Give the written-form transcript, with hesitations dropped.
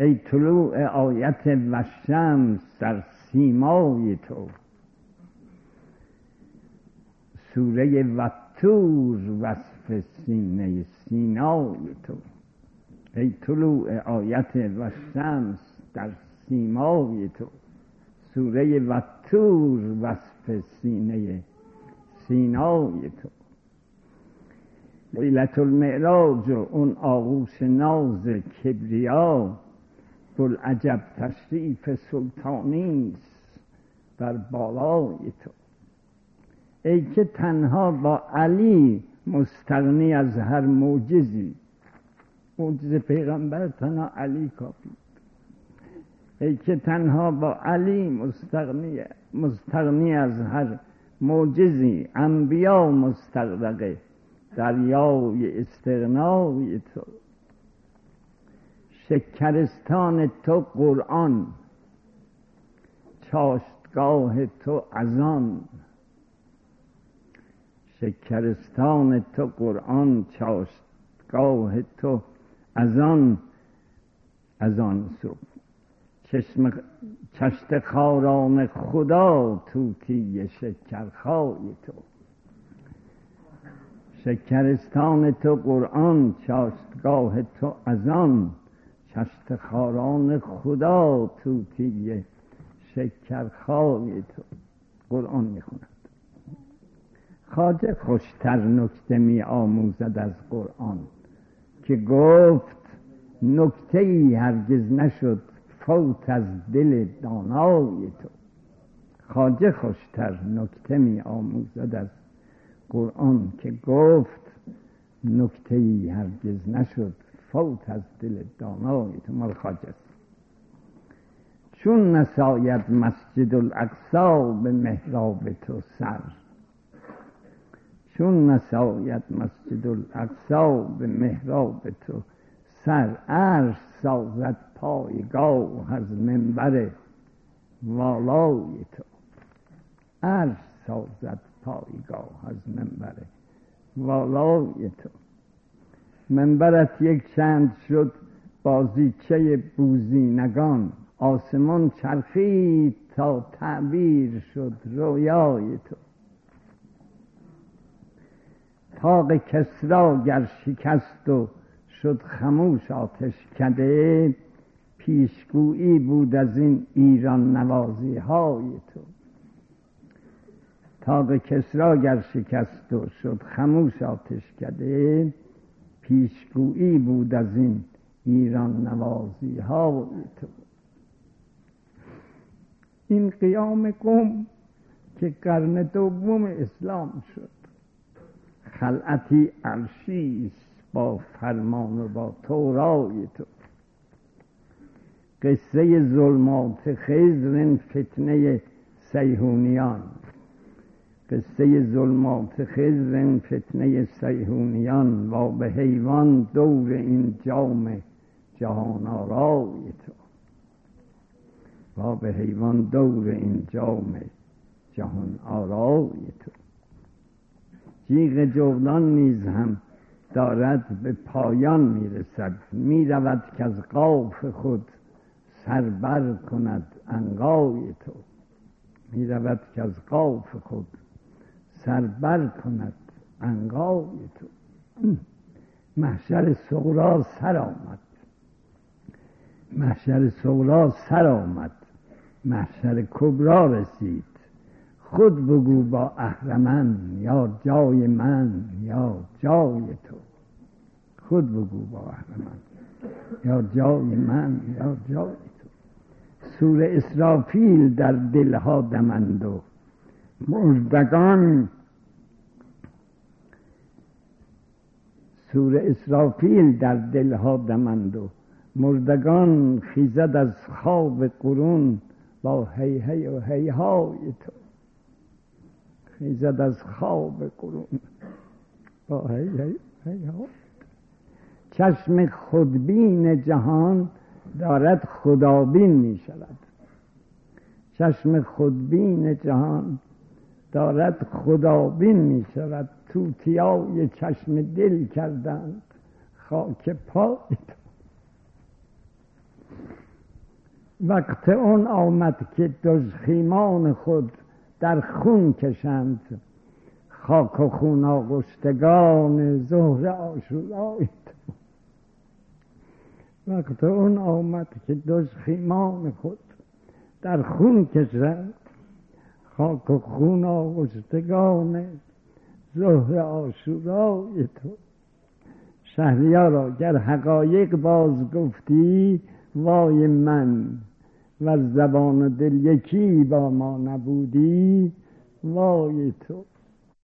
ای طلوع آیت و شمس در سیمای تو، سوره و طور وصف سینه سینای تو. ای طلوع آیت و شمس در سیمای تو، سوره و طور وصف سینه سینای تو. لیلة المعراج و اون آغوش ناز کبریا، بوالعجب تشریف سلطانیست بر بالای تو. ای که تنها با علی مستغنی از هر معجزی، معجزه پیغمبر تنها علی کافی. ای که تنها با علی مستغنی از هر معجزی، انبیا مستغرقه دریای استغنای تو. شکرستان تو قرآن، چاشتگاه تو اذان. شکرستان تو قرآن، چاشتگاه تو اذان. اذان صبح چشت خاران خدا، طوطی شکرخای تو. شکرستان تو قرآن، چاشتگاه تو اذان. چشت خاران خدا، طوطی شکرخای تو. قرآن میخوند. خواجه خوشتر نکته می آموزد از قرآن، که گفت نکته ای هرگز نشد فوت از دل دانای تو. خواجه خوشتر نکته می آموزد از قرآن، که گفت نکته ای هرگز نشد فوت از دل دانای تو. مال خواجه است. چون نساید مسجد الاقصی به محراب تو سر، چون نساید مسجد الاقصی به محراب تو سر. عرش سازد پایگاه از منبر والای تو. عرش سازد پایگاه از منبر والای تو. منبرت یک چند شد بازیچه بوزینگان، آسمان چرخید تا تعبیر شد رویای تو. طاق کسری گر شکست و شد خموش آتشکده، پیشگویی بود از این ایران نوازی های تو. طاق کسری گر شکست و شد خموش آتشکده، پیشگویی بود از این ایران نوازی های تو. این قیام قوم که قرن دوم اسلام شد، خلعتی عرشیست با فرمان و با تورای تو. قصه ظلمات خضر فتنه صیهونیان، قصه ظلمات خضر فتنه صیهونیان. و به حیوان دور این جام جهان آرای تو. و به حیوان دور این جام جهان آرای تو. جیغ جولان نیز هم دارد به پایان میرسد، میرود که از قاف خود سربر کند عنقای تو. میرود که از قاف خود سربر کند عنقای تو. محشر صغری سر آمد، محشر صغری سر آمد، محشر کبری رسید. خود بگو با اهرمن یا جای من یا جای تو. خود بگو با اهرمن یا جای من یا جای تو. سور اسرافیل در دلها دمند و مردگان، سور اسرافیل در دلها دمند و مردگان. خیزد از خواب قرون با هی هی و هی های تو. خیزد از خواب قرون با هی هی هی های. چشم خودبین جهان دارد خدابین می شود. چشم خودبین جهان دارد خدابین می شود. توتیای چشم دل کردند خاک پای تو. وقت اون آمد که دژخیمان خود در خون کشند، خاک و خون آغشتگان ظهر عاشورای تو. وقت اون آمد که دژخیمان خود در خون کشند، خاک و خون آغشتگان ظهر عاشورای تو. شهریارا گر حقایق باز گفتی وای من، و زبان و دل یکی با ما نبودی وای تو.